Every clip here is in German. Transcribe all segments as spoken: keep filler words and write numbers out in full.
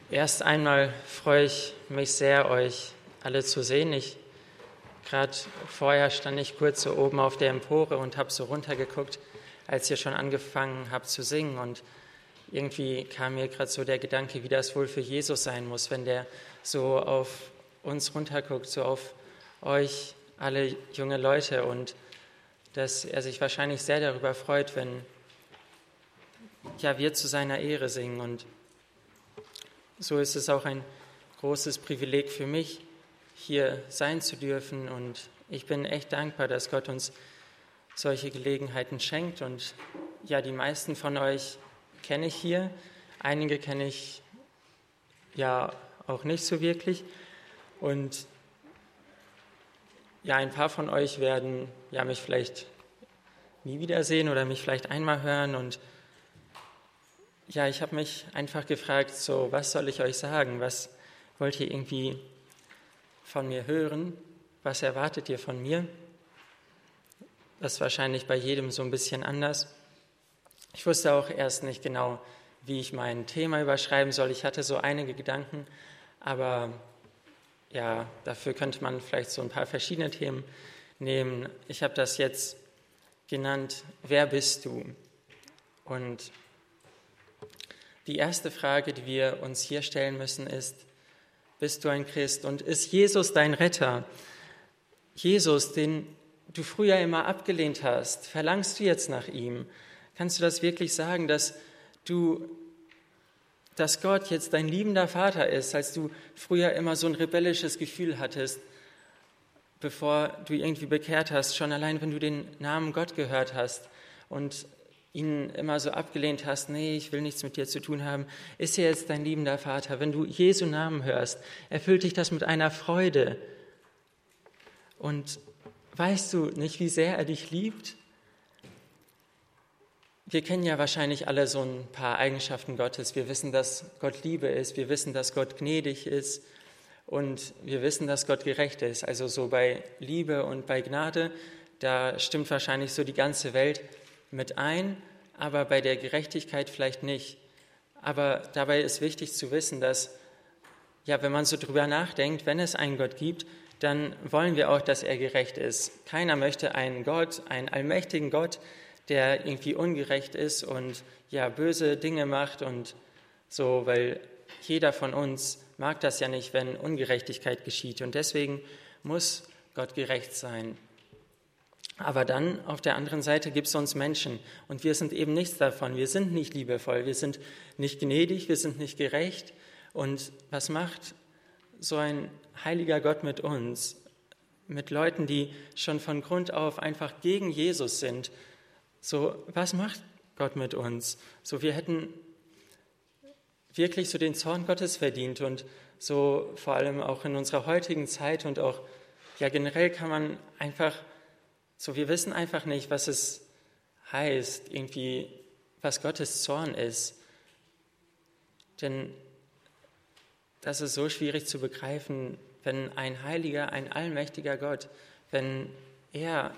Erst einmal freue ich mich sehr, euch alle zu sehen. Ich gerade vorher stand ich kurz so oben auf der Empore und habe so runtergeguckt, als ihr schon angefangen habt zu singen. Und irgendwie kam mir gerade so der Gedanke, wie das wohl für Jesus sein muss, wenn der so auf uns runterguckt, so auf euch, alle junge Leute. Und dass er sich wahrscheinlich sehr darüber freut, wenn ja, wir zu seiner Ehre singen. Und so ist es auch ein großes Privileg für mich, hier sein zu dürfen. Und ich bin echt dankbar, dass Gott uns solche Gelegenheiten schenkt. Und ja, die meisten von euch kenne ich hier. Einige kenne ich ja auch nicht so wirklich. Und ja, ein paar von euch werden ja mich vielleicht nie wiedersehen oder mich vielleicht einmal hören. Und ja, ich habe mich einfach gefragt, so, was soll ich euch sagen? Was wollt ihr irgendwie von mir hören? Was erwartet ihr von mir? Das ist wahrscheinlich bei jedem so ein bisschen anders. Ich wusste auch erst nicht genau, wie ich mein Thema überschreiben soll. Ich hatte so einige Gedanken, aber ja, dafür könnte man vielleicht so ein paar verschiedene Themen nehmen. Ich habe das jetzt genannt, wer bist du? Und die erste Frage, die wir uns hier stellen müssen, ist, bist du ein Christ und ist Jesus dein Retter? Jesus, den du früher immer abgelehnt hast, verlangst du jetzt nach ihm? Kannst du das wirklich sagen, dass du, dass Gott jetzt dein liebender Vater ist, als du früher immer so ein rebellisches Gefühl hattest, bevor du irgendwie bekehrt hast, schon allein, wenn du den Namen Gott gehört hast und ihn immer so abgelehnt hast, nee, ich will nichts mit dir zu tun haben, ist er jetzt dein liebender Vater. Wenn du Jesu Namen hörst, erfüllt dich das mit einer Freude. Und weißt du nicht, wie sehr er dich liebt? Wir kennen ja wahrscheinlich alle so ein paar Eigenschaften Gottes. Wir wissen, dass Gott Liebe ist, wir wissen, dass Gott gnädig ist und wir wissen, dass Gott gerecht ist. Also so bei Liebe und bei Gnade, da stimmt wahrscheinlich so die ganze Welt mit ein, aber bei der Gerechtigkeit vielleicht nicht. Aber dabei ist wichtig zu wissen, dass, ja, wenn man so drüber nachdenkt, wenn es einen Gott gibt, dann wollen wir auch, dass er gerecht ist. Keiner möchte einen Gott, einen allmächtigen Gott, der irgendwie ungerecht ist und ja böse Dinge macht und so, weil jeder von uns mag das ja nicht, wenn Ungerechtigkeit geschieht. Und deswegen muss Gott gerecht sein. Aber dann auf der anderen Seite gibt es uns Menschen und wir sind eben nichts davon. Wir sind nicht liebevoll, wir sind nicht gnädig, wir sind nicht gerecht. Und was macht so ein heiliger Gott mit uns? Mit Leuten, die schon von Grund auf einfach gegen Jesus sind. So, was macht Gott mit uns? So, wir hätten wirklich so den Zorn Gottes verdient und so vor allem auch in unserer heutigen Zeit und auch ja generell kann man einfach so, wir wissen einfach nicht, was es heißt, irgendwie, was Gottes Zorn ist. Denn das ist so schwierig zu begreifen, wenn ein heiliger, ein allmächtiger Gott, wenn er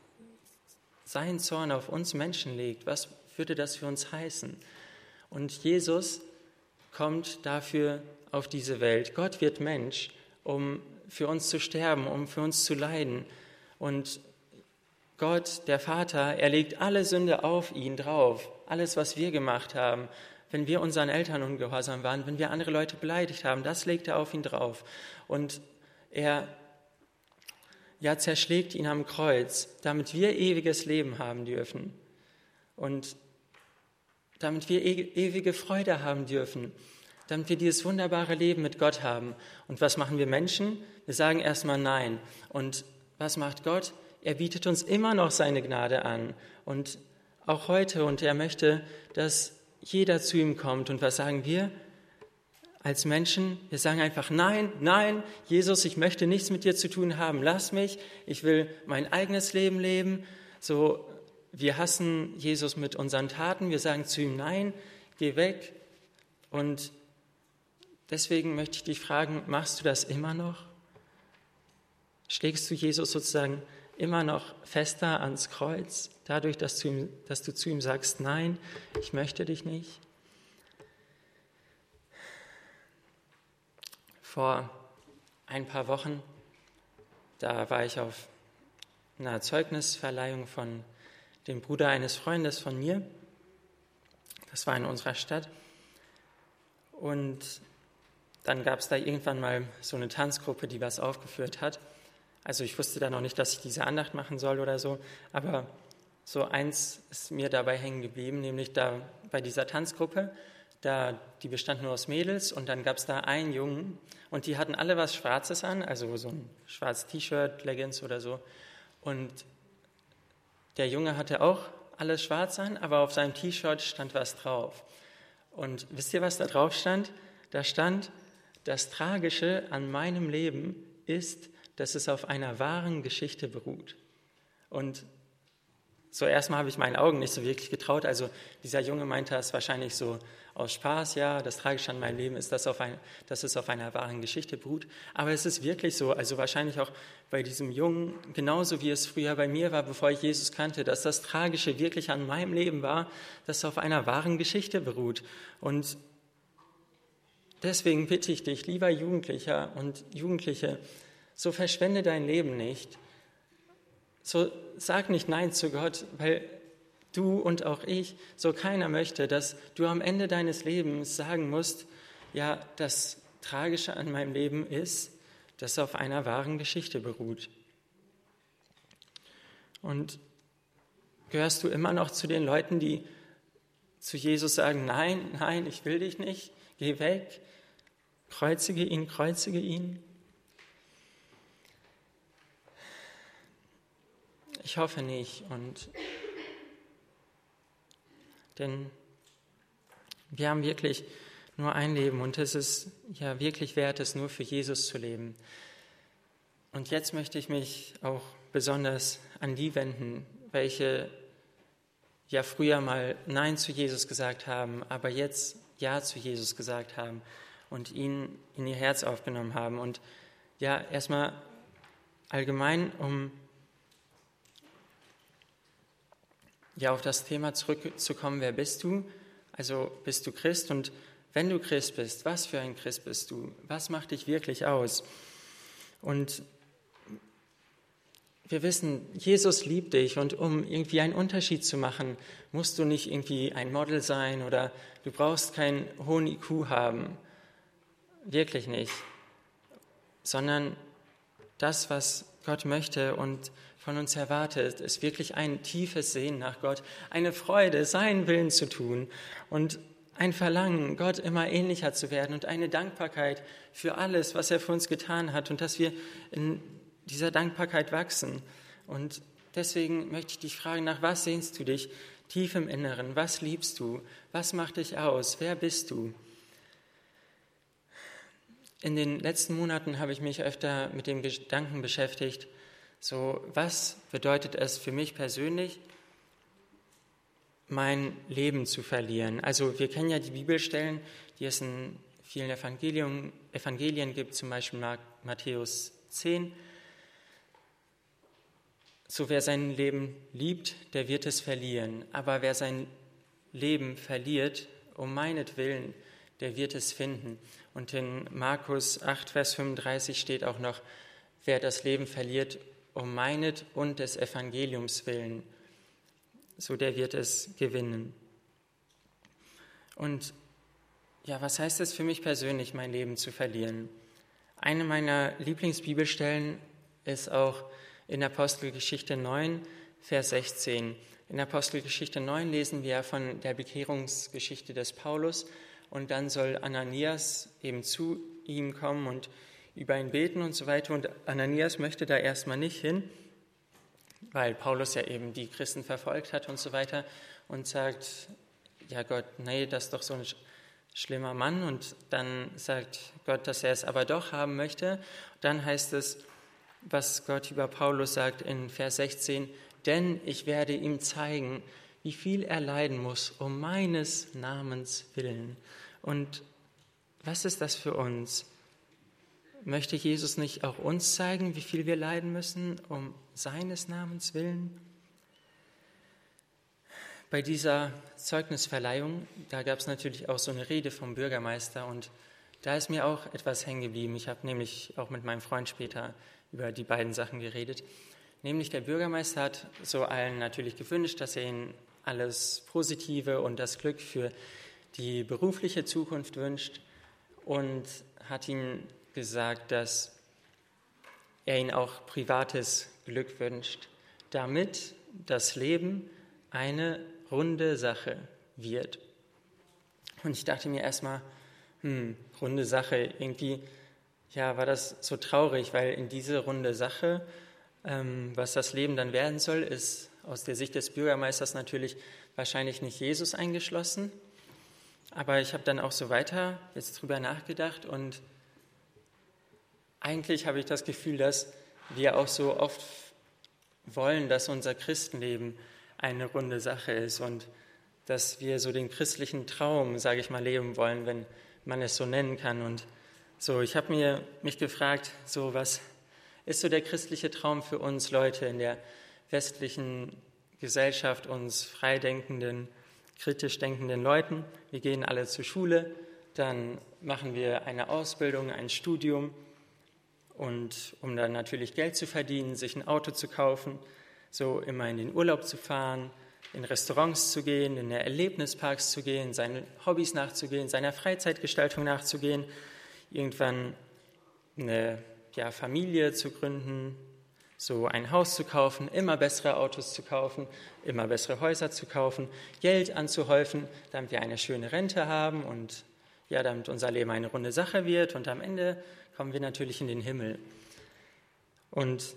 seinen Zorn auf uns Menschen legt, was würde das für uns heißen? Und Jesus kommt dafür auf diese Welt. Gott wird Mensch, um für uns zu sterben, um für uns zu leiden. Und Gott, der Vater, er legt alle Sünde auf ihn drauf, alles, was wir gemacht haben, wenn wir unseren Eltern ungehorsam waren, wenn wir andere Leute beleidigt haben, das legt er auf ihn drauf. Und er ja, zerschlägt ihn am Kreuz, damit wir ewiges Leben haben dürfen und damit wir e- ewige Freude haben dürfen, damit wir dieses wunderbare Leben mit Gott haben. Und was machen wir Menschen? Wir sagen erstmal Nein. Und was macht Gott? Er bietet uns immer noch seine Gnade an und auch heute. Und er möchte, dass jeder zu ihm kommt. Und was sagen wir als Menschen? Wir sagen einfach, nein, nein, Jesus, ich möchte nichts mit dir zu tun haben. Lass mich, ich will mein eigenes Leben leben. So, wir hassen Jesus mit unseren Taten. Wir sagen zu ihm, nein, geh weg. Und deswegen möchte ich dich fragen, machst du das immer noch? Schlägst du Jesus sozusagen immer noch fester ans Kreuz, dadurch, dass du, ihm, dass du zu ihm sagst, nein, ich möchte dich nicht. vor ein paar Wochen, da war ich auf einer Zeugnisverleihung von dem Bruder eines Freundes von mir. Das war in unserer Stadt. Und dann gab es da irgendwann mal so eine Tanzgruppe, die was aufgeführt hat. Also ich wusste da noch nicht, dass ich diese Andacht machen soll oder so, aber so eins ist mir dabei hängen geblieben, nämlich da bei dieser Tanzgruppe, da, die bestand nur aus Mädels und dann gab es da einen Jungen und die hatten alle was Schwarzes an, also so ein schwarzes T-Shirt, Leggings oder so. Und der Junge hatte auch alles schwarz an, aber auf seinem T-Shirt stand was drauf. Und wisst ihr, was da drauf stand? Da stand: Das Tragische an meinem Leben ist, dass es auf einer wahren Geschichte beruht. Und so erstmal habe ich meinen Augen nicht so wirklich getraut. Also dieser Junge meinte das wahrscheinlich so aus Spaß, ja, das Tragische an meinem Leben ist, dass, auf ein, dass es auf einer wahren Geschichte beruht. Aber es ist wirklich so, also wahrscheinlich auch bei diesem Jungen, genauso wie es früher bei mir war, bevor ich Jesus kannte, dass das Tragische wirklich an meinem Leben war, dass es auf einer wahren Geschichte beruht. Und deswegen bitte ich dich, lieber Jugendlicher und Jugendliche, so verschwende dein Leben nicht. So sag nicht Nein zu Gott, weil du und auch ich, so keiner möchte, dass du am Ende deines Lebens sagen musst, ja, das Tragische an meinem Leben ist, dass es auf einer wahren Geschichte beruht. Und gehörst du immer noch zu den Leuten, die zu Jesus sagen, nein, nein, ich will dich nicht, geh weg, kreuzige ihn, kreuzige ihn? Ich hoffe nicht. Und denn wir haben wirklich nur ein Leben und es ist ja wirklich wert, es nur für Jesus zu leben. Und jetzt möchte ich mich auch besonders an die wenden, welche ja früher mal Nein zu Jesus gesagt haben, aber jetzt Ja zu Jesus gesagt haben und ihn in ihr Herz aufgenommen haben. Und ja, erstmal allgemein, um ja auf das Thema zurückzukommen, wer bist du? Also bist du Christ? Und wenn du Christ bist, was für ein Christ bist du? Was macht dich wirklich aus? Und wir wissen, Jesus liebt dich und um irgendwie einen Unterschied zu machen, musst du nicht irgendwie ein Model sein oder du brauchst keinen hohen I Q haben. Wirklich nicht. Sondern das, was Gott möchte und von uns erwartet, ist wirklich ein tiefes Sehen nach Gott, eine Freude, seinen Willen zu tun und ein Verlangen, Gott immer ähnlicher zu werden und eine Dankbarkeit für alles, was er für uns getan hat und dass wir in dieser Dankbarkeit wachsen. Und deswegen möchte ich dich fragen, nach was sehnst du dich tief im Inneren? Was liebst du? Was macht dich aus? Wer bist du? In den letzten Monaten habe ich mich öfter mit dem Gedanken beschäftigt, so, was bedeutet es für mich persönlich, mein Leben zu verlieren? Also wir kennen ja die Bibelstellen, die es in vielen Evangelien, Evangelien gibt, zum Beispiel Matthäus zehn. So, wer sein Leben liebt, der wird es verlieren. Aber wer sein Leben verliert, um meinetwillen, der wird es finden. Und in Markus acht, Vers fünfunddreißig steht auch noch, wer das Leben verliert, um meinet und des Evangeliums willen, so der wird es gewinnen. Und ja, was heißt es für mich persönlich, mein Leben zu verlieren? Eine meiner Lieblingsbibelstellen ist auch in Apostelgeschichte neun, Vers sechzehn. In Apostelgeschichte neun lesen wir von der Bekehrungsgeschichte des Paulus und dann soll Ananias eben zu ihm kommen und über ihn beten und so weiter. Und Ananias möchte da erstmal nicht hin, weil Paulus ja eben die Christen verfolgt hat und so weiter und sagt, ja Gott, nee, das ist doch so ein schlimmer Mann. Und dann sagt Gott, dass er es aber doch haben möchte. Dann heißt es, was Gott über Paulus sagt in Vers sechzehn, denn ich werde ihm zeigen, wie viel er leiden muss, um meines Namens willen. Und was ist das für uns? Möchte Jesus nicht auch uns zeigen, wie viel wir leiden müssen, um seines Namens willen? Bei dieser Zeugnisverleihung, da gab es natürlich auch so eine Rede vom Bürgermeister und da ist mir auch etwas hängen geblieben. Ich habe nämlich auch mit meinem Freund später über die beiden Sachen geredet. Nämlich der Bürgermeister hat so allen natürlich gewünscht, dass er ihnen alles Positive und das Glück für die berufliche Zukunft wünscht und hat ihnen gesagt, dass er ihnen auch privates Glück wünscht, damit das Leben eine runde Sache wird. Und ich dachte mir erstmal, hm, runde Sache, irgendwie, ja, war das so traurig, weil in diese runde Sache, ähm, was das Leben dann werden soll, ist aus der Sicht des Bürgermeisters natürlich wahrscheinlich nicht Jesus eingeschlossen. Aber ich habe dann auch so weiter jetzt drüber nachgedacht und eigentlich habe ich das Gefühl, dass wir auch so oft wollen, dass unser Christenleben eine runde Sache ist und dass wir so den christlichen Traum, sage ich mal, leben wollen, wenn man es so nennen kann. Und so, ich habe mir mich gefragt, so was ist so der christliche Traum für uns Leute in der westlichen Gesellschaft, uns freidenkenden, kritisch denkenden Leuten? Wir gehen alle zur Schule, dann machen wir eine Ausbildung, ein Studium und um dann natürlich Geld zu verdienen, sich ein Auto zu kaufen, so immer in den Urlaub zu fahren, in Restaurants zu gehen, in Erlebnisparks zu gehen, seinen Hobbys nachzugehen, seiner Freizeitgestaltung nachzugehen, irgendwann eine ja, Familie zu gründen, so ein Haus zu kaufen, immer bessere Autos zu kaufen, immer bessere Häuser zu kaufen, Geld anzuhäufen, damit wir eine schöne Rente haben und ja, damit unser Leben eine runde Sache wird und am Ende kommen wir natürlich in den Himmel. Und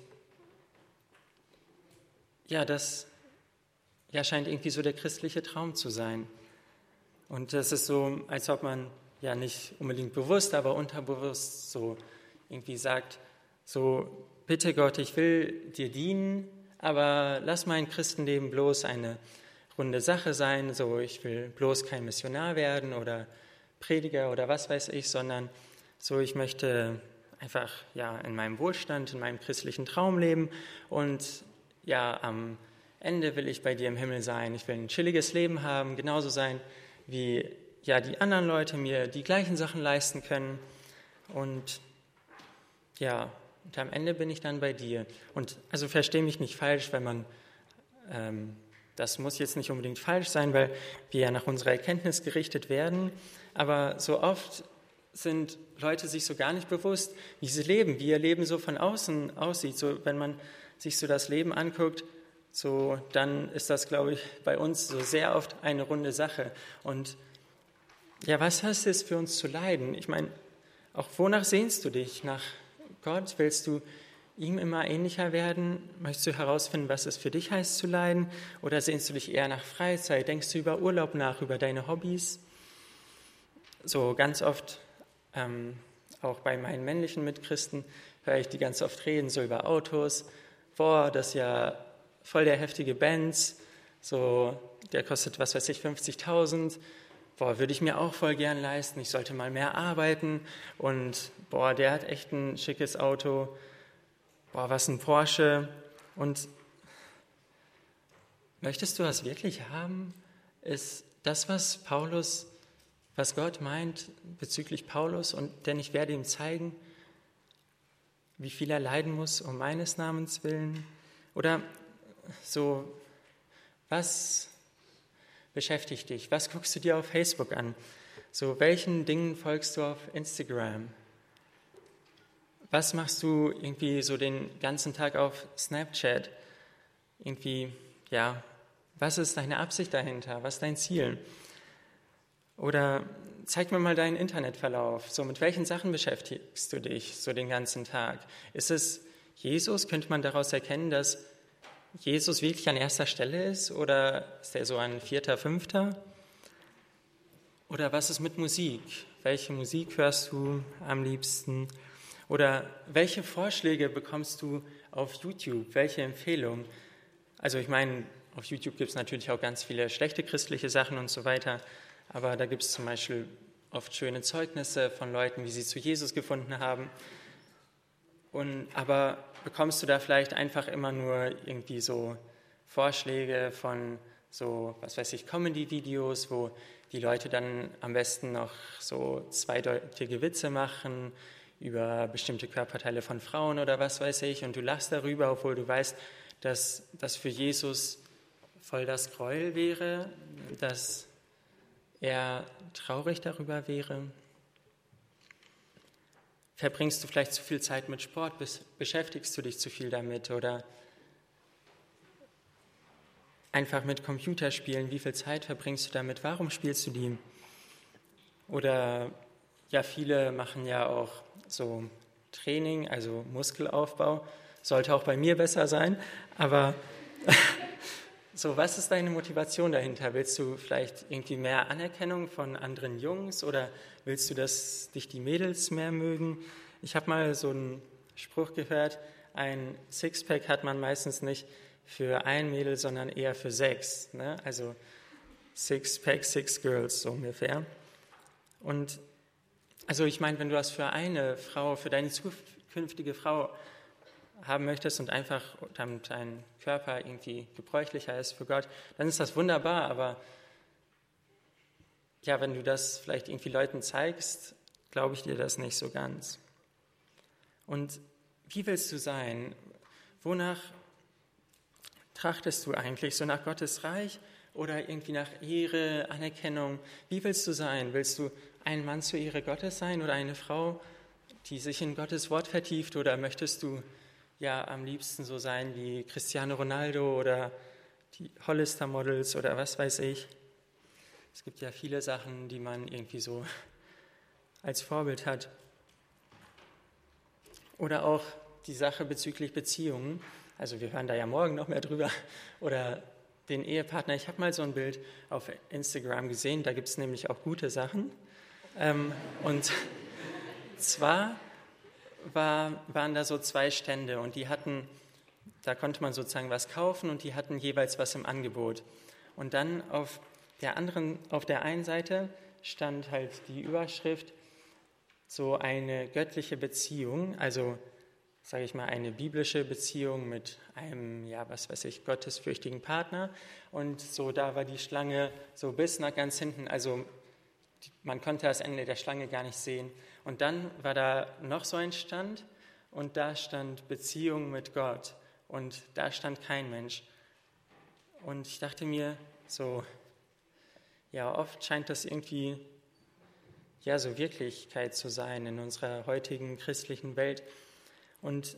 ja, das ja, scheint irgendwie so der christliche Traum zu sein. Und das ist so, als ob man ja nicht unbedingt bewusst, aber unterbewusst so irgendwie sagt, so, bitte Gott, ich will dir dienen, aber lass mein Christenleben bloß eine runde Sache sein, so, ich will bloß kein Missionar werden oder Prediger oder was weiß ich, sondern so, ich möchte einfach ja in meinem Wohlstand, in meinem christlichen Traum leben und ja, am Ende will ich bei dir im Himmel sein. Ich will ein chilliges Leben haben, genauso sein, wie ja die anderen Leute mir die gleichen Sachen leisten können. Und ja, und am Ende bin ich dann bei dir. Und also verstehe mich nicht falsch, wenn man, ähm, das muss jetzt nicht unbedingt falsch sein, weil wir ja nach unserer Erkenntnis gerichtet werden. Aber so oft sind Leute sich so gar nicht bewusst, wie sie leben, wie ihr Leben so von außen aussieht. So, wenn man sich so das Leben anguckt, so, dann ist das, glaube ich, bei uns so sehr oft eine runde Sache. Und ja, was heißt es für uns zu leiden? Ich meine, auch wonach sehnst du dich? Nach Gott? Willst du ihm immer ähnlicher werden? Möchtest du herausfinden, was es für dich heißt zu leiden? Oder sehnst du dich eher nach Freizeit? Denkst du über Urlaub nach, über deine Hobbys? So ganz oft, ähm, auch bei meinen männlichen Mitchristen, höre ich die ganz oft reden, so über Autos. Boah, das ist ja voll der heftige Benz, so, der kostet, was weiß ich, fünfzigtausend. Boah, würde ich mir auch voll gern leisten. Ich sollte mal mehr arbeiten. Und boah, der hat echt ein schickes Auto. Boah, was ein Porsche. Und möchtest du das wirklich haben? Ist das, was Paulus, was Gott meint bezüglich Paulus? Und denn ich werde ihm zeigen, wie viel er leiden muss um meines Namens willen. Oder so, was beschäftigt dich? Was guckst du dir auf Facebook an? So, welchen Dingen folgst du auf Instagram? Was machst du irgendwie so den ganzen Tag auf Snapchat? Irgendwie, ja, was ist deine Absicht dahinter? Was ist dein Ziel? Oder zeig mir mal deinen Internetverlauf. So, mit welchen Sachen beschäftigst du dich so den ganzen Tag? Ist es Jesus? Könnte man daraus erkennen, dass Jesus wirklich an erster Stelle ist oder ist er so an vierter, fünfter? Oder was ist mit Musik? Welche Musik hörst du am liebsten? Oder welche Vorschläge bekommst du auf YouTube? Welche Empfehlungen? Also ich meine, auf YouTube gibt es natürlich auch ganz viele schlechte christliche Sachen und so weiter, aber da gibt es zum Beispiel oft schöne Zeugnisse von Leuten, wie sie zu Jesus gefunden haben. Und, aber bekommst du da vielleicht einfach immer nur irgendwie so Vorschläge von so, was weiß ich, Comedy-Videos, wo die Leute dann am besten noch so zweideutige Witze machen über bestimmte Körperteile von Frauen oder was weiß ich, und du lachst darüber, obwohl du weißt, dass das für Jesus voll das Gräuel wäre, dass er traurig darüber wäre. Verbringst du vielleicht zu viel Zeit mit Sport, beschäftigst du dich zu viel damit oder einfach mit Computerspielen, wie viel Zeit verbringst du damit, warum spielst du die? Oder ja, viele machen ja auch so Training, also Muskelaufbau, sollte auch bei mir besser sein, aber so, was ist deine Motivation dahinter? Willst du vielleicht irgendwie mehr Anerkennung von anderen Jungs oder willst du, dass dich die Mädels mehr mögen? Ich habe mal so einen Spruch gehört, ein Sixpack hat man meistens nicht für ein Mädel, sondern eher für sechs. Ne? Also Sixpack, six girls so ungefähr. Und also ich meine, wenn du das für eine Frau, für deine zukünftige Frau haben möchtest und einfach damit dein Körper irgendwie gebräuchlicher ist für Gott, dann ist das wunderbar, aber ja, wenn du das vielleicht irgendwie Leuten zeigst, glaube ich dir das nicht so ganz. Und wie willst du sein? Wonach trachtest du eigentlich? So nach Gottes Reich oder irgendwie nach Ehre, Anerkennung? Wie willst du sein? Willst du ein Mann zur Ehre Gottes sein oder eine Frau, die sich in Gottes Wort vertieft, oder möchtest du ja am liebsten so sein wie Cristiano Ronaldo oder die Hollister-Models oder was weiß ich? Es gibt ja viele Sachen, die man irgendwie so als Vorbild hat. Oder auch die Sache bezüglich Beziehungen. Also wir hören da ja morgen noch mehr drüber. Oder den Ehepartner. Ich habe mal so ein Bild auf Instagram gesehen, da gibt es nämlich auch gute Sachen. Ähm, und zwar war, waren da so zwei Stände und die hatten, da konnte man sozusagen was kaufen und die hatten jeweils was im Angebot. Und dann auf der anderen, auf der einen Seite stand halt die Überschrift, so eine göttliche Beziehung, also sage ich mal, eine biblische Beziehung mit einem, ja, was weiß ich, gottesfürchtigen Partner. Und so da war die Schlange so bis nach ganz hinten, also man konnte das Ende der Schlange gar nicht sehen. Und dann war da noch so ein Stand und da stand Beziehung mit Gott und da stand kein Mensch. Und ich dachte mir so, ja, oft scheint das irgendwie, ja, so Wirklichkeit zu sein in unserer heutigen christlichen Welt. Und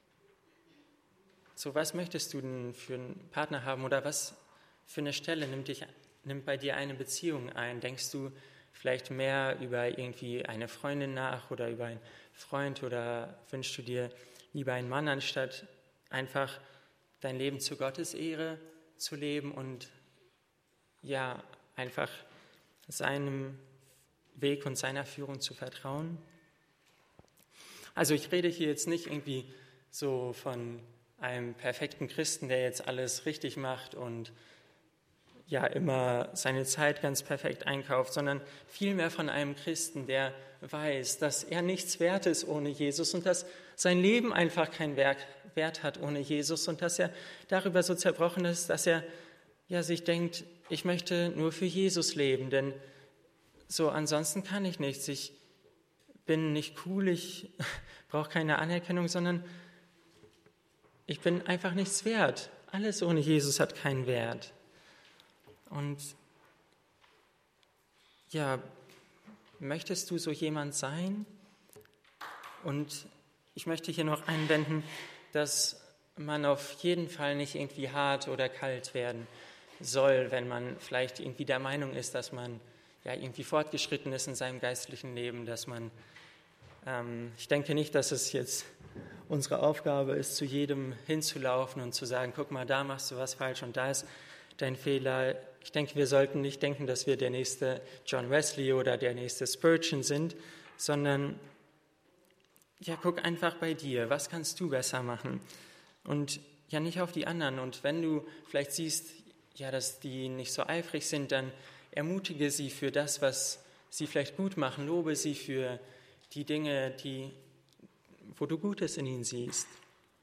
so, was möchtest du denn für einen Partner haben oder was für eine Stelle nimmt, dich, nimmt bei dir eine Beziehung ein? Denkst du vielleicht mehr über irgendwie eine Freundin nach oder über einen Freund oder wünschst du dir lieber einen Mann, anstatt einfach dein Leben zu Gottes Ehre zu leben und ja, einfach seinem Weg und seiner Führung zu vertrauen? Also ich rede hier jetzt nicht irgendwie so von einem perfekten Christen, der jetzt alles richtig macht und ja immer seine Zeit ganz perfekt einkauft, sondern vielmehr von einem Christen, der weiß, dass er nichts wert ist ohne Jesus und dass sein Leben einfach keinen Wert hat ohne Jesus und dass er darüber so zerbrochen ist, dass er ja sich denkt, ich möchte nur für Jesus leben, denn so ansonsten kann ich nichts. Ich bin nicht cool, ich brauche keine Anerkennung, sondern ich bin einfach nichts wert. Alles ohne Jesus hat keinen Wert. Und ja, möchtest du so jemand sein? Und ich möchte hier noch einwenden, dass man auf jeden Fall nicht irgendwie hart oder kalt werden soll, wenn man vielleicht irgendwie der Meinung ist, dass man ja irgendwie fortgeschritten ist in seinem geistlichen Leben, dass man, ähm, ich denke nicht, dass es jetzt unsere Aufgabe ist, zu jedem hinzulaufen und zu sagen, guck mal, da machst du was falsch und da ist dein Fehler. Ich denke, wir sollten nicht denken, dass wir der nächste John Wesley oder der nächste Spurgeon sind, sondern ja, guck einfach bei dir, was kannst du besser machen? Und ja, nicht auf die anderen. Und wenn du vielleicht siehst, ja, dass die nicht so eifrig sind, dann ermutige sie für das, was sie vielleicht gut machen. Lobe sie für die Dinge, die, wo du Gutes in ihnen siehst.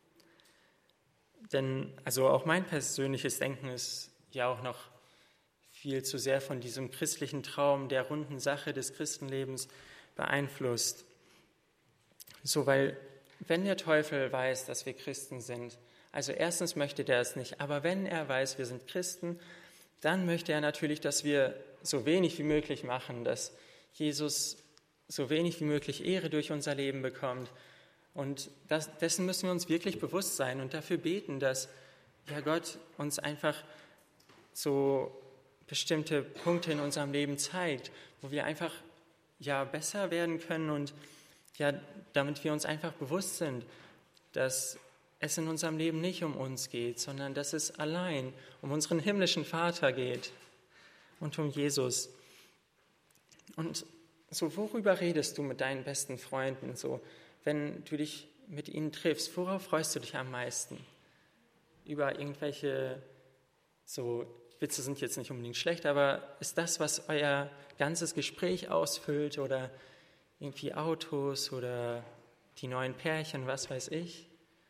Denn also auch mein persönliches Denken ist ja auch noch viel zu sehr von diesem christlichen Traum, der runden Sache des Christenlebens beeinflusst. So, weil wenn der Teufel weiß, dass wir Christen sind, also erstens möchte der es nicht, aber wenn er weiß, wir sind Christen, dann möchte er natürlich, dass wir so wenig wie möglich machen, dass Jesus so wenig wie möglich Ehre durch unser Leben bekommt. Und das, dessen müssen wir uns wirklich bewusst sein und dafür beten, dass ja, Gott uns einfach so bestimmte Punkte in unserem Leben zeigt, wo wir einfach ja, besser werden können und ja, damit wir uns einfach bewusst sind, dass es in unserem Leben nicht um uns geht, sondern dass es allein um unseren himmlischen Vater geht und um Jesus. Und so, worüber redest du mit deinen besten Freunden? So, wenn du dich mit ihnen triffst, worauf freust du dich am meisten? Über irgendwelche, so Witze sind jetzt nicht unbedingt schlecht, aber ist das, was euer ganzes Gespräch ausfüllt oder irgendwie Autos oder die neuen Pärchen, was weiß ich?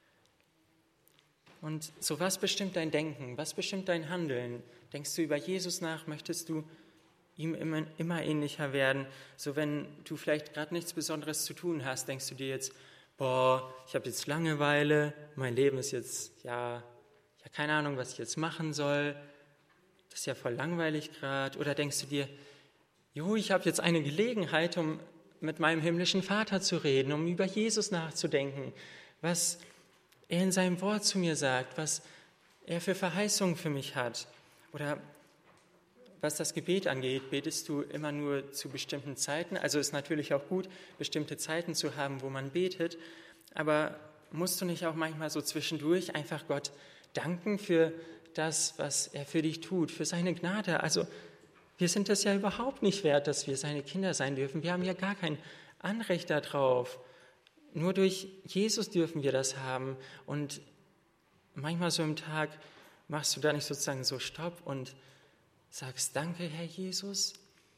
Und so, was bestimmt dein Denken? Was bestimmt dein Handeln? Denkst du über Jesus nach? Möchtest du ihm immer, immer ähnlicher werden? So, wenn du vielleicht gerade nichts Besonderes zu tun hast, denkst du dir jetzt, boah, ich habe jetzt Langeweile, mein Leben ist jetzt, ja, ja, keine Ahnung, was ich jetzt machen soll. Das ist ja voll langweilig gerade. Oder denkst du dir, jo, ich habe jetzt eine Gelegenheit, um mit meinem himmlischen Vater zu reden, um über Jesus nachzudenken, was er in seinem Wort zu mir sagt, was er für Verheißungen für mich hat. Oder was das Gebet angeht, betest du immer nur zu bestimmten Zeiten. Also ist natürlich auch gut, bestimmte Zeiten zu haben, wo man betet. Aber musst du nicht auch manchmal so zwischendurch einfach Gott danken für das, was er für dich tut, für seine Gnade? Also wir sind es ja überhaupt nicht wert, dass wir seine Kinder sein dürfen. Wir haben ja gar kein Anrecht darauf. Nur durch Jesus dürfen wir das haben. Und manchmal so im Tag machst du da nicht sozusagen so Stopp und sagst, danke, Herr Jesus.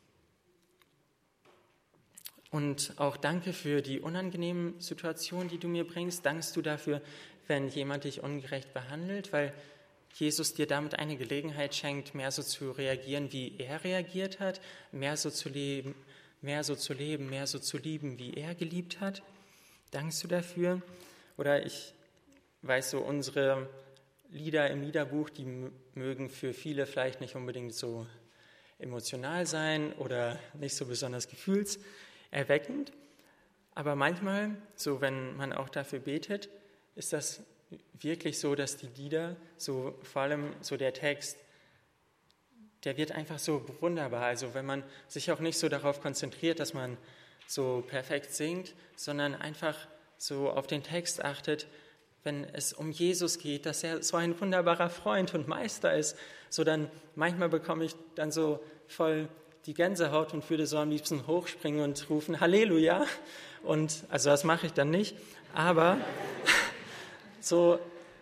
Und auch danke für die unangenehmen Situationen, die du mir bringst. Dankst du dafür, wenn jemand dich ungerecht behandelt, weil Jesus dir damit eine Gelegenheit schenkt, mehr so zu reagieren, wie er reagiert hat, mehr so zu leben, mehr so zu leben, mehr so zu lieben, wie er geliebt hat. Dankst du dafür? Oder ich weiß so, unsere Lieder im Liederbuch, die mögen für viele vielleicht nicht unbedingt so emotional sein oder nicht so besonders gefühlserweckend. Aber manchmal, so wenn man auch dafür betet, ist das wirklich so, dass die Lieder, so vor allem so der Text, der wird einfach so wunderbar. Also wenn man sich auch nicht so darauf konzentriert, dass man so perfekt singt, sondern einfach so auf den Text achtet, wenn es um Jesus geht, dass er so ein wunderbarer Freund und Meister ist, so dann manchmal bekomme ich dann so voll die Gänsehaut und würde so am liebsten hochspringen und rufen Halleluja. Und also das mache ich dann nicht, aber so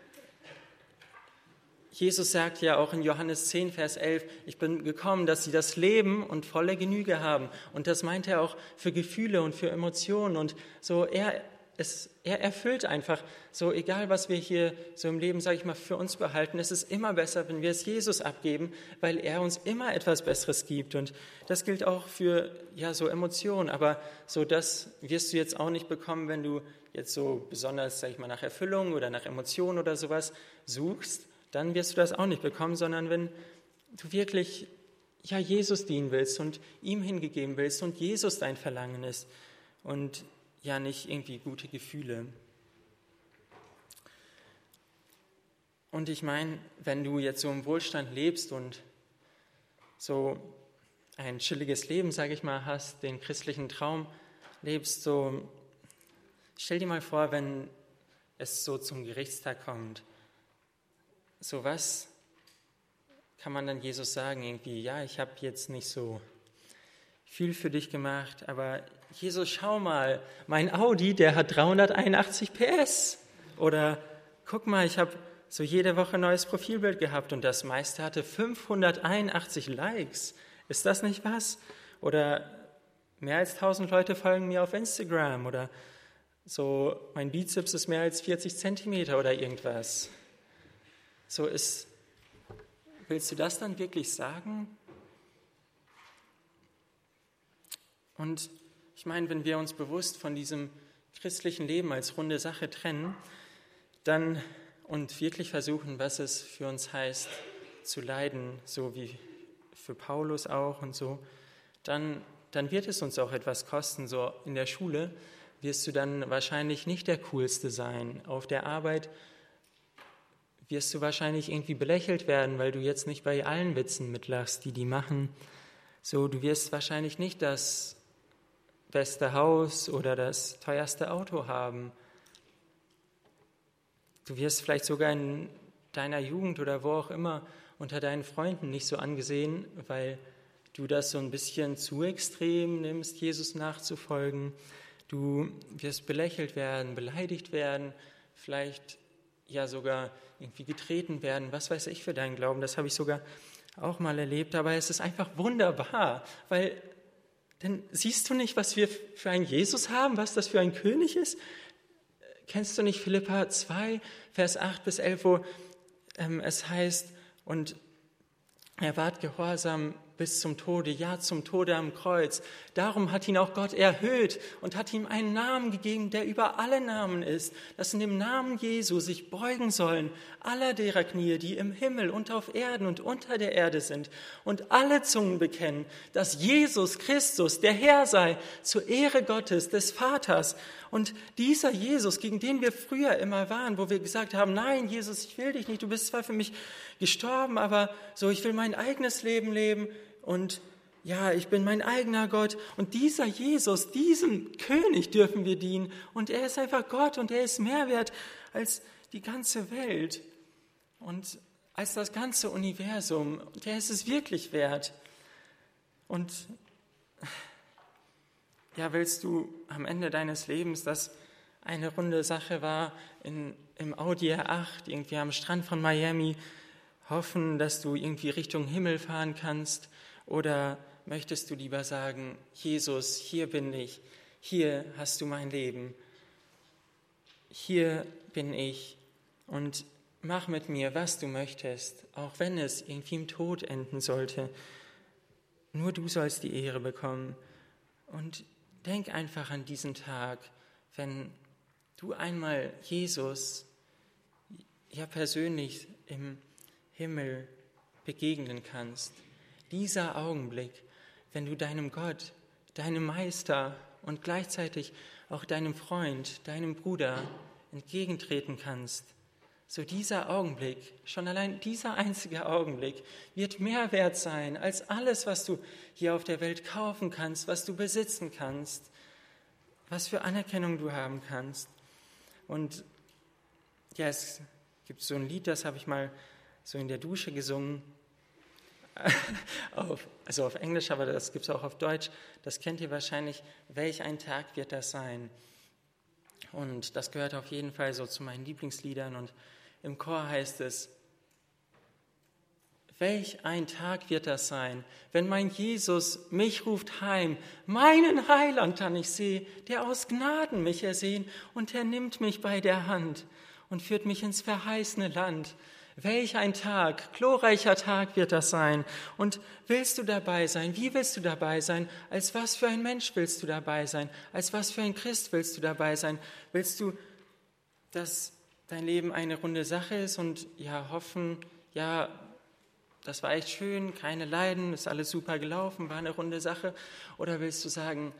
Jesus sagt ja auch in Johannes zehn, Vers elf, ich bin gekommen, dass sie das Leben und volle Genüge haben. Und das meint er auch für Gefühle und für Emotionen. Und so er Es, er erfüllt einfach, so egal was wir hier so im Leben, sage ich mal, für uns behalten, es ist immer besser, wenn wir es Jesus abgeben, weil er uns immer etwas Besseres gibt. Und das gilt auch für ja so Emotionen, aber so das wirst du jetzt auch nicht bekommen, wenn du jetzt so besonders, sage ich mal, nach Erfüllung oder nach Emotionen oder sowas suchst, dann wirst du das auch nicht bekommen, sondern wenn du wirklich ja Jesus dienen willst und ihm hingegeben willst und Jesus dein Verlangen ist und ja nicht irgendwie gute Gefühle. Und ich meine, wenn du jetzt so im Wohlstand lebst und so ein chilliges Leben, sage ich mal, hast, den christlichen Traum lebst, so stell dir mal vor, wenn es so zum Gerichtstag kommt, so was kann man dann Jesus sagen? Irgendwie, ja, ich habe jetzt nicht so viel für dich gemacht, aber Jesus, schau mal, mein Audi, der hat dreihunderteinundachtzig P S. Oder guck mal, ich habe so jede Woche ein neues Profilbild gehabt und das meiste hatte fünfhunderteinundachtzig Likes. Ist das nicht was? Oder mehr als tausend Leute folgen mir auf Instagram oder so mein Bizeps ist mehr als vierzig Zentimeter oder irgendwas. So ist, willst du das dann wirklich sagen? Und ich meine, wenn wir uns bewusst von diesem christlichen Leben als runde Sache trennen, dann und wirklich versuchen, was es für uns heißt, zu leiden, so wie für Paulus auch und so, dann, dann wird es uns auch etwas kosten. So in der Schule wirst du dann wahrscheinlich nicht der Coolste sein. Auf der Arbeit wirst du wahrscheinlich irgendwie belächelt werden, weil du jetzt nicht bei allen Witzen mitlachst, die die machen. So, du wirst wahrscheinlich nicht das beste Haus oder das teuerste Auto haben. Du wirst vielleicht sogar in deiner Jugend oder wo auch immer unter deinen Freunden nicht so angesehen, weil du das so ein bisschen zu extrem nimmst, Jesus nachzufolgen. Du wirst belächelt werden, beleidigt werden, vielleicht ja sogar irgendwie getreten werden, was weiß ich für deinen Glauben. Das habe ich sogar auch mal erlebt, aber es ist einfach wunderbar, weil denn siehst du nicht, was wir für einen Jesus haben, was das für ein König ist? Kennst du nicht Philipper zwei, Vers acht bis elf, wo ähm, es heißt, und er ward gehorsam bis zum Tode, ja zum Tode am Kreuz. Darum hat ihn auch Gott erhöht und hat ihm einen Namen gegeben, der über alle Namen ist, dass in dem Namen Jesu sich beugen sollen aller derer Knie, die im Himmel und auf Erden und unter der Erde sind, und alle Zungen bekennen, dass Jesus Christus der Herr sei, zur Ehre Gottes, des Vaters. Und dieser Jesus, gegen den wir früher immer waren, wo wir gesagt haben, nein, Jesus, ich will dich nicht, du bist zwar für mich gestorben, aber so, ich will mein eigenes Leben leben und ja, ich bin mein eigener Gott. Und dieser Jesus, diesem König dürfen wir dienen. Und er ist einfach Gott und er ist mehr wert als die ganze Welt und als das ganze Universum. Und er ist es wirklich wert. Und ja, willst du am Ende deines Lebens, das eine runde Sache war, in, im Audi R acht, irgendwie am Strand von Miami, hoffen, dass du irgendwie Richtung Himmel fahren kannst? Oder möchtest du lieber sagen, Jesus, hier bin ich, hier hast du mein Leben, hier bin ich und mach mit mir, was du möchtest, auch wenn es irgendwie im Tod enden sollte. Nur du sollst die Ehre bekommen. Und denk einfach an diesen Tag, wenn du einmal Jesus ja persönlich im Himmel begegnen kannst. Dieser Augenblick, wenn du deinem Gott, deinem Meister und gleichzeitig auch deinem Freund, deinem Bruder entgegentreten kannst. So dieser Augenblick, schon allein dieser einzige Augenblick wird mehr wert sein als alles, was du hier auf der Welt kaufen kannst, was du besitzen kannst, was für Anerkennung du haben kannst. Und ja, es gibt so ein Lied, das habe ich mal so in der Dusche gesungen, auf, also auf Englisch, aber das gibt es auch auf Deutsch. Das kennt ihr wahrscheinlich. Welch ein Tag wird das sein? Und das gehört auf jeden Fall so zu meinen Lieblingsliedern. Und im Chor heißt es, welch ein Tag wird das sein, wenn mein Jesus mich ruft heim, meinen Heiland dann ich sehe, der aus Gnaden mich ersehen, und er nimmt mich bei der Hand und führt mich ins verheißene Land. Welch ein Tag, glorreicher Tag wird das sein. Und willst du dabei sein? Wie willst du dabei sein? Als was für ein Mensch willst du dabei sein? Als was für ein Christ willst du dabei sein? Willst du, dass dein Leben eine runde Sache ist und ja hoffen, ja, das war echt schön, keine Leiden, ist alles super gelaufen, war eine runde Sache? Oder willst du sagen,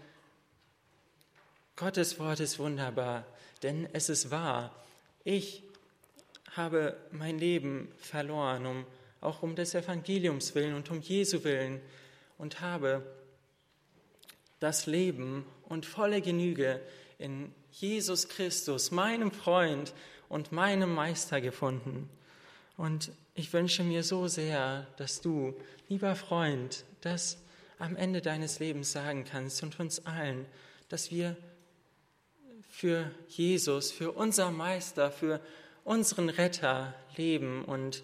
Gottes Wort ist wunderbar, denn es ist wahr. Ich habe mein Leben verloren, um, auch um des Evangeliums willen und um Jesu willen, und habe das Leben und volle Genüge in Jesus Christus, meinem Freund und meinem Meister, gefunden. Und ich wünsche mir so sehr, dass du, lieber Freund, das am Ende deines Lebens sagen kannst und uns allen, dass wir für Jesus, für unser Meister, für unseren Retter leben und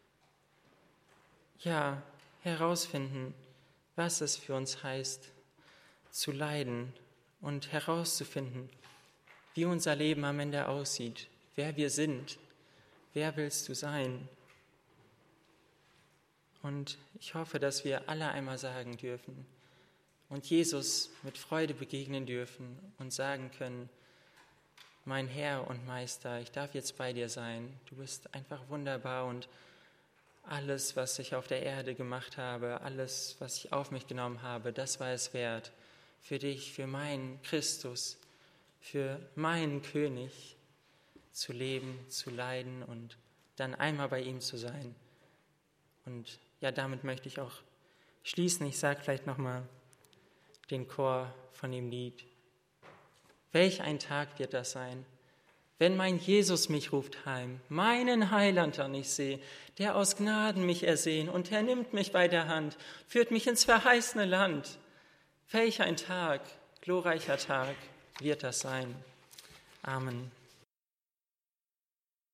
ja, herausfinden, was es für uns heißt, zu leiden und herauszufinden, wie unser Leben am Ende aussieht, wer wir sind, wer willst du sein? Und ich hoffe, dass wir alle einmal sagen dürfen und Jesus mit Freude begegnen dürfen und sagen können, mein Herr und Meister, ich darf jetzt bei dir sein. Du bist einfach wunderbar und alles, was ich auf der Erde gemacht habe, alles, was ich auf mich genommen habe, das war es wert. Für dich, für meinen Christus, für meinen König zu leben, zu leiden und dann einmal bei ihm zu sein. Und ja, damit möchte ich auch schließen. Ich sage vielleicht nochmal den Chor von dem Lied. Welch ein Tag wird das sein, wenn mein Jesus mich ruft heim, meinen Heiland an ich sehe, der aus Gnaden mich ersehen und er nimmt mich bei der Hand, führt mich ins verheißene Land. Welch ein Tag, glorreicher Tag wird das sein. Amen.